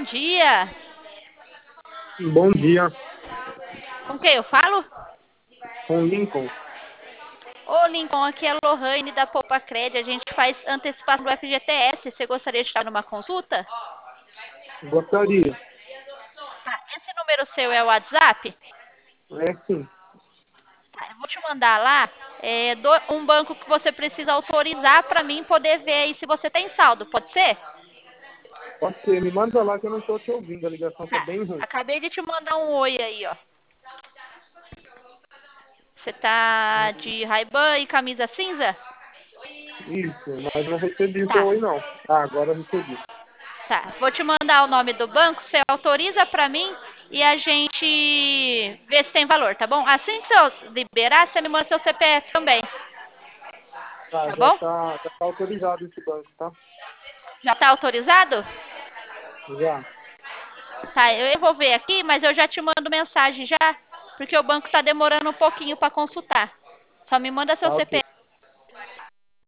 bom dia. Bom dia, Com quem eu falo? com Lincoln. Ô, Lincoln, aqui é a Lohane da Poupa Cred. A gente faz antecipação do FGTS. Você gostaria de estar numa consulta? Gostaria. Tá, esse número seu é o WhatsApp? É sim, Tá, eu vou te mandar lá um banco que você precisa autorizar para mim poder ver aí se você tem saldo. Pode ser? pode ser. Me manda lá que eu não estou te ouvindo. A ligação tá Tá, bem ruim. acabei de te mandar um oi aí, ó. Você tá de Ray-Ban e camisa cinza? Isso, mas não recebi o Tá. teu oi, não. Ah, agora eu recebi. Tá, vou te mandar o nome do banco, você autoriza para mim e a gente vê se tem valor, tá bom? Assim que eu liberar, você me manda seu CPF também, Tá, tá bom? já tá autorizado esse banco, tá? Já tá autorizado? Já. Tá, eu vou ver aqui, mas eu já te mando mensagem já, porque o banco tá demorando um pouquinho para consultar. Só me manda seu Tá, ok. CPF.